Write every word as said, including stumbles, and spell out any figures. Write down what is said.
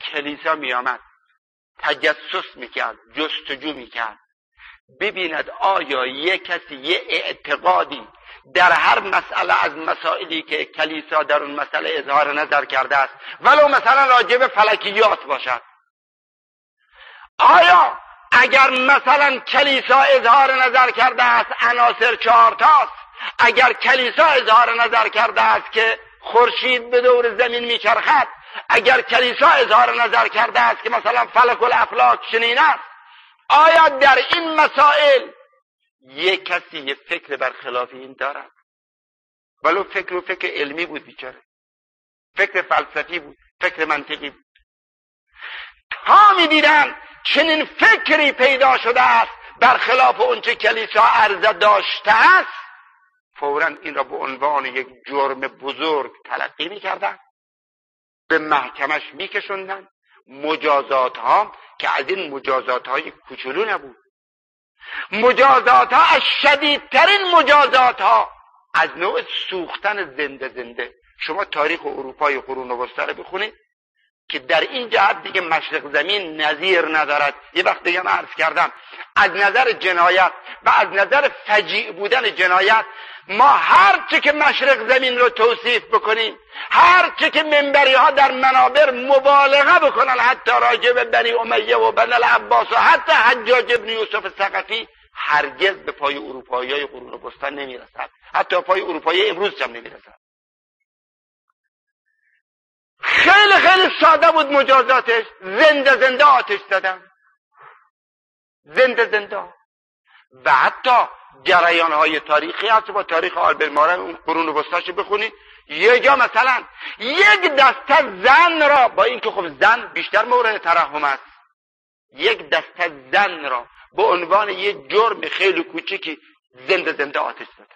کلیسا می آمد تجسس میکرد، جستجو میکرد ببیند آیا یک کسی یه اعتقادی در هر مسئله از مسائلی که کلیسا در اون مسئله اظهار نظر کرده است، ولو مثلا راجع به فلکیات باشد، آیا اگر مثلا کلیسا اظهار نظر کرده است عناصر چهار تاست، اگر کلیسا اظهار نظر کرده است که خورشید به دور زمین میچرخد، اگر کلیسا اظهار نظر کرده است که مثلا فلک الافلاک چنین است، آیا در این مسائل یک کسی یک فکر برخلاف این دارد؟ ولو فکر و فکر علمی بود بیچاره، فکر فلسفی بود، فکر منطقی بود. تا می دیدن چنین فکری پیدا شده است برخلاف اونچه کلیسا عرضه داشته است، فوراً این را به عنوان یک جرم بزرگ تلقی می کردن، به محکمش می کشوندن، مجازات ها که از این مجازات های کوچولو نبود، مجازات ها از شدیدترین مجازات ها از نوع سوختن زنده زنده. شما تاریخ اروپای قرون وسطا رو بخونید که در این جهت دیگه مشرق زمین نظیر ندارد. یه وقت دیگه من عرض کردم از نظر جنایت و از نظر فجیع بودن جنایت، ما هر چه که مشرق زمین رو توصیف بکنیم، هر چه که منبری ها در منابر مبالغه بکنن، حتی راجع به بنی امیه و بنی العباس و حتی حجاج ابن یوسف ثقفی، هرگز به پای اروپایی های قرون وسطا نمیرسد، حتی پای اروپایی امروز هم نمیرسد. خیلی خیلی ساده بود مجازاتش، زنده زنده آتش زدن، زنده زنده. و حتی جریان های تاریخی هست، با تاریخ آلبرت مارن اون قرون وسطاش بخونید، یه جا مثلا یک دسته زن را، با اینکه خب زن بیشتر مورد ترحم است، یک دسته زن را به عنوان یک جرم خیلی کوچکی زنده زنده آتش زدن.